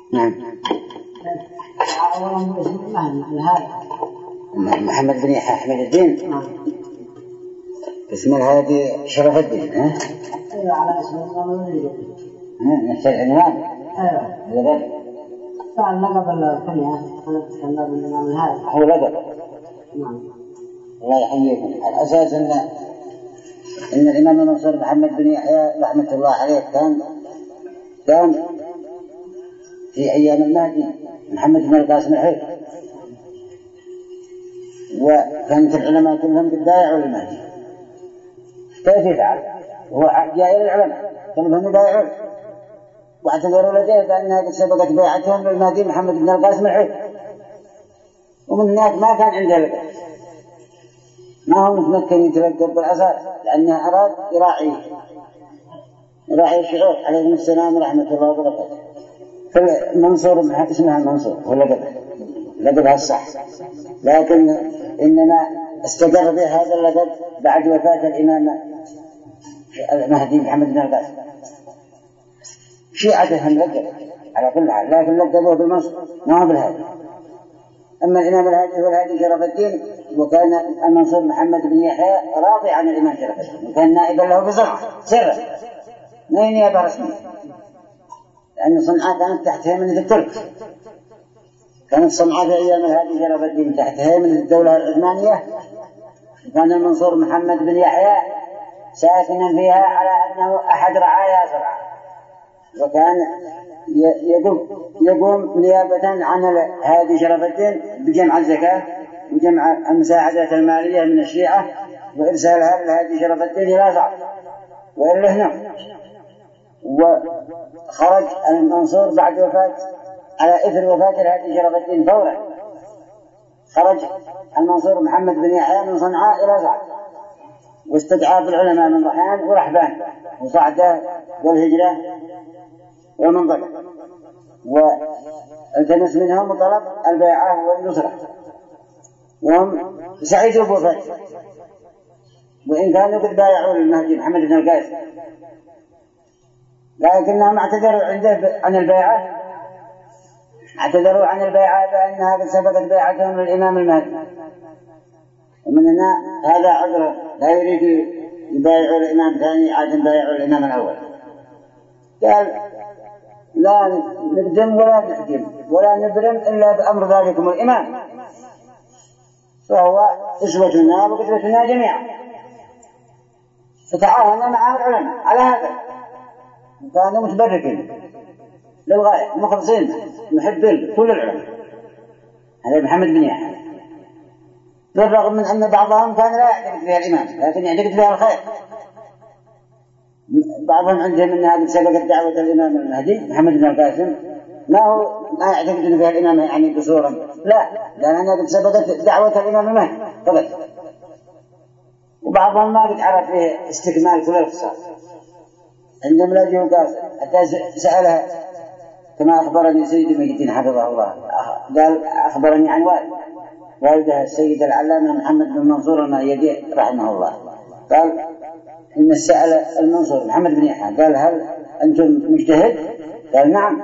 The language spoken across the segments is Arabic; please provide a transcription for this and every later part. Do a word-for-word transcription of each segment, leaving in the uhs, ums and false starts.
نعم. محمد بن يحيى أحمد الدين. نعم. اسم الهادي شرف الدين. ها؟ أيوة على اسم الإمام. ها نفس العنوان. أيوة. لقب. كان لقب الكنية. أنا أتكلم بالإمام الهادي. هو لقب. نعم. الله يحييكم. الأساس أن إن الإمام المنصور محمد بن يحيى رحمة الله عليه كان كان في أيام المهدي محمد بن القاسم الحي، وكانت العلماء كلهم قد بايعوا المهدي. كيف يفعل؟ هو جاء إلى العلماء كلهم يبايعون واعتذروا لديه بأنها قد سبقت بيعتهم للمهدي محمد بن القاسم الحي، ومن هناك ما كان عنده لقب، ما هو متمكن يتلقب بالأصالة لأنه أراد يراعي يراعي الشعور عليه السلام ورحمة الله وبركاته. فالمنصور اسمها المنصور هو لقبه لقبها الصح، لكن إنما استقر به هذا اللقب بعد وفاة الإمام المهدي محمد بن القاسم. شيعتهم لقب على كل حال، لكن لقبوه بالمنصور ما هو بالهادي. أما الإمام الهادي هو الهادي شرف الدين، وكان المنصور محمد بن يحيى راضي عن الإمام شرف الدين، وكان نائبا له بصنعاء سرا ما هي نيابة رسمية، لأن صنعاء كانت تحت هيمنة الترك. كانت صنعاء في أيام الهادي شرف الدين تحت هيمنة الدولة العثمانية، وكان المنصور محمد بن يحيى ساكنا فيها على أنه أحد رعايا صنعاء، وكان يقوم يقوم نيابة عن الهادي شرف الدين بجمع الزكاة وجمع المساعدات المالية من الشيعة وإرسالها للهادي شرف الدين إلى صعب وإلا هنا. وخرج المنصور بعد وفاة على إثر وفاة الهادي شرف الدين فورا، خرج المنصور محمد بن يحيى من صنعاء إلى صعب، واستدعى بالعلماء من ضحيان ورحبان وصعدة والهجرة ومنطقة، والتمس منهم وطلب البيعة والنصرة، وهم سعيدوا بوفاته، وإن كانوا قد بايعوا المهدي محمد بن القاسم، لكنهم اعتذروا عنده عن البيعة اعتذروا عن البيعة بأنها قد سبقت بيعتهم للإمام المهدي، ومن هنا هذا عذر لا يريد يبايعوا الإمام ثاني عاد بايعوا الإمام الأول. قال لا نقدم ولا نحكم ولا نبرم إلا بأمر ذلكم الإمام، فهو أسوتنا وقدوتنا جميعا. فتعاون مع العلماء على هذا، كانوا متبركين للغاية مخلصين محبين كل العلماء. هذا محمد بن يحيى، بالرغم من أن بعضهم كان لا يعتقد فيها الإمام لكن يعتقد فيها الخير. بعضهم عندهم أنها قد سبقت دعوة الإمام المهدي محمد بن القاسم، ما هو ما يعتقد أن فيها الإمام يعني قصورا، لا لأنها قد سبقت دعوة الإمام المهدي فقط. وبعضهم ما قد عرف فيه استكمال كل الخصال، عندما لا يجيه قال حتى سألها كما أخبرني سيد محي الدين حفظه الله، قال أخبرني عن والد والده السيد العلامة محمد بن منصور المأيدي رحمه الله، قال إن السأل المنصور محمد بن يحيى قال هل أنتم مجتهد؟ قال نعم.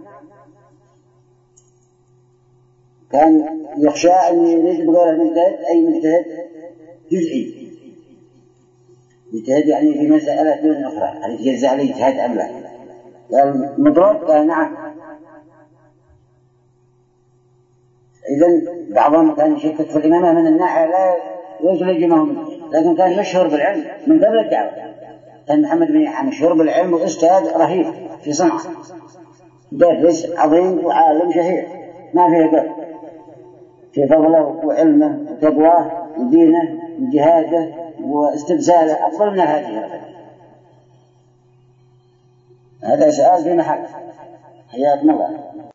كان يخشى أن يريد بغير المجتهد أي مجتهد جزئي، مجتهد يعني في مسألة دون أخرى هل يتجزأ عليه اجتهاد أم لا؟ قال مطلق؟ قال نعم. إذن بعضهم كان يشكك في الإمامة من الناحية لا يجلج ما هم، لكن كان مشهور بالعلم من قبل الدعوة. كان محمد بن يحيى مشهور بالعلم وأستاذ رهيب في صنعاء، درس عظيم وعالم شهير ما فيه قول في فضله وعلمه وتقواه ودينه وجهاده واستبساله أفضل من هذه. هذا سؤال في محل. حياكم الله.